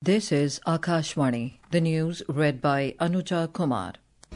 This is Akashvani, the news read by Anuja Kumar.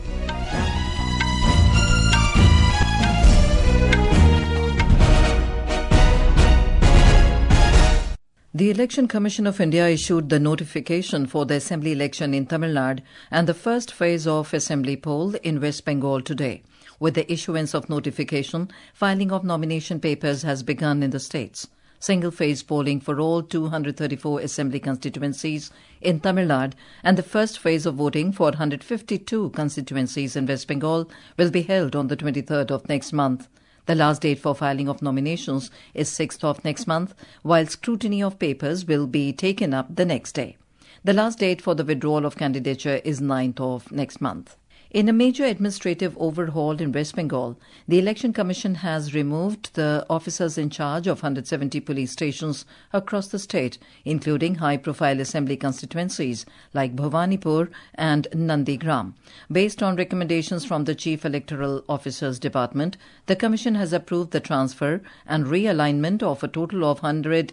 The Election Commission of India issued the notification for the assembly election in Tamil Nadu and the first phase of assembly poll in West Bengal today. With the issuance of notification, filing of nomination papers has begun in the states. Single-phase polling for all 234 assembly constituencies in Tamil Nadu and the first phase of voting for 152 constituencies in West Bengal will be held on the 23rd of next month. The last date for filing of nominations is 6th of next month, while scrutiny of papers will be taken up the next day. The last date for the withdrawal of candidature is 9th of next month. In a major administrative overhaul in West Bengal, the Election Commission has removed the officers in charge of 170 police stations across the state, including high-profile assembly constituencies like Bhawanipur and Nandigram. Based on recommendations from the Chief Electoral Officers Department, the Commission has approved the transfer and realignment of a total of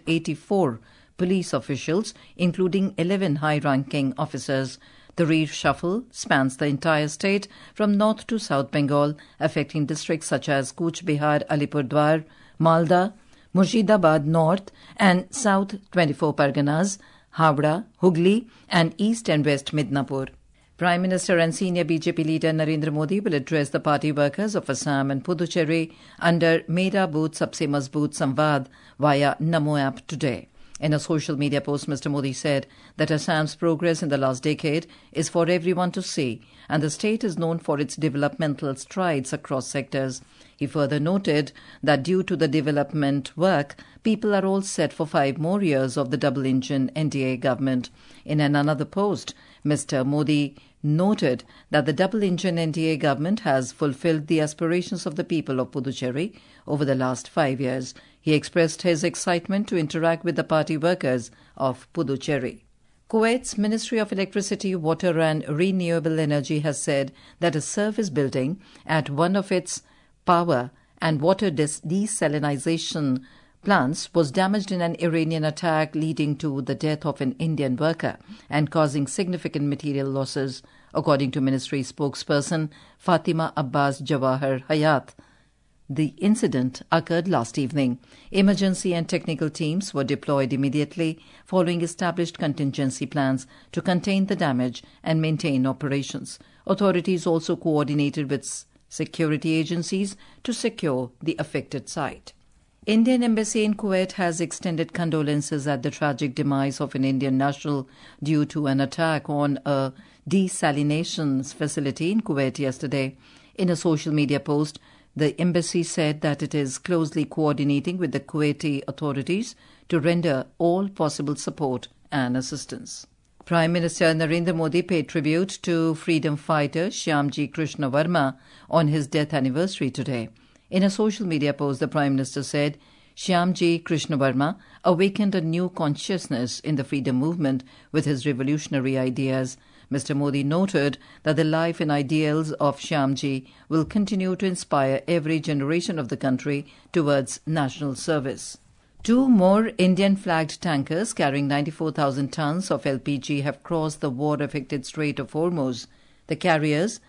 184 police officials, including 11 high-ranking officers. The reshuffle spans the entire state from north to south Bengal, affecting districts such as Cooch Behar, Alipurduar, Malda, Murshidabad North and South 24 Parganas, Howrah, Hooghly and East and West Midnapur. Prime Minister and senior BJP leader Narendra Modi will address the party workers of Assam and Puducherry under Mera Booth Sabse Mazboot Samvad via Namo app today. In a social media post, Mr. Modi said that Assam's progress in the last decade is for everyone to see, and the state is known for its developmental strides across sectors. He further noted that due to the development work, people are all set for 5 more years of the double-engine NDA government. In another post, Mr. Modi noted that the double-engine NDA government has fulfilled the aspirations of the people of Puducherry over the last 5 years. He expressed his excitement to interact with the party workers of Puducherry. Kuwait's Ministry of Electricity, Water and Renewable Energy has said that a surface building at one of its power and water desalination plants was damaged in an Iranian attack, leading to the death of an Indian worker and causing significant material losses, according to ministry spokesperson Fatima Abbas Jawahar Hayat. The incident occurred last evening. Emergency and technical teams were deployed immediately following established contingency plans to contain the damage and maintain operations. Authorities also coordinated with security agencies to secure the affected site. Indian Embassy in Kuwait has extended condolences at the tragic demise of an Indian national due to an attack on a desalination facility in Kuwait yesterday. In a social media post, the embassy said that it is closely coordinating with the Kuwaiti authorities to render all possible support and assistance. Prime Minister Narendra Modi paid tribute to freedom fighter Shyamji Krishna Verma on his death anniversary today. In a social media post, the Prime Minister said, Shyamji Krishna Verma awakened a new consciousness in the freedom movement with his revolutionary ideas. Mr. Modi noted that the life and ideals of Shyamji will continue to inspire every generation of the country towards national service. 2 more Indian-flagged tankers carrying 94,000 tons of LPG have crossed the war-affected Strait of Hormuz. The carriers,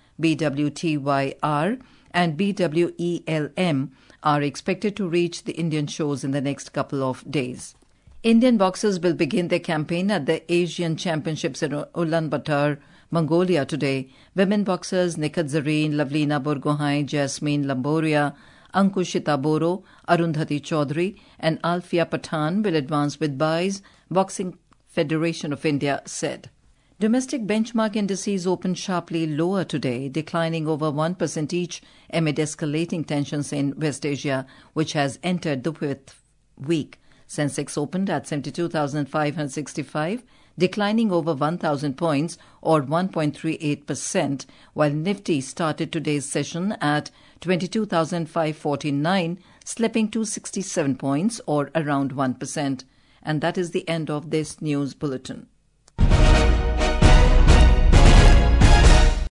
BWTYR and BWELM, are expected to reach the Indian shores in the next couple of days. Indian boxers will begin their campaign at the Asian Championships in Ulaanbaatar, Mongolia today. Women boxers Nikhat Zareen, Lavlina Borgohain, Jasmine Lamboria, Ankushita Boro, Arundhati Chaudhary and Alfia Pathan will advance with buys, Boxing Federation of India said. Domestic benchmark indices opened sharply lower today, declining over 1% each amid escalating tensions in West Asia, which has entered the 5th week. Sensex opened at 72,565, declining over 1,000 points or 1.38%, while Nifty started today's session at 22,549, slipping 267 points or around 1%. And that is the end of this news bulletin.